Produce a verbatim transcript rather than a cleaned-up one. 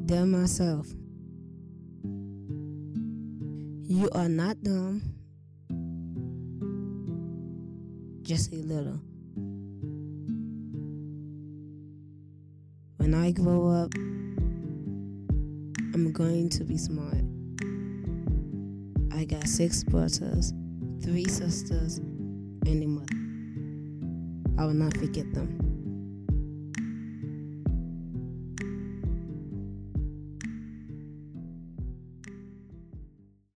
Tell myself, you are not dumb, just a little. When I grow up, I'm going to be smart. I got six brothers, three sisters, and a mother. I will not forget them.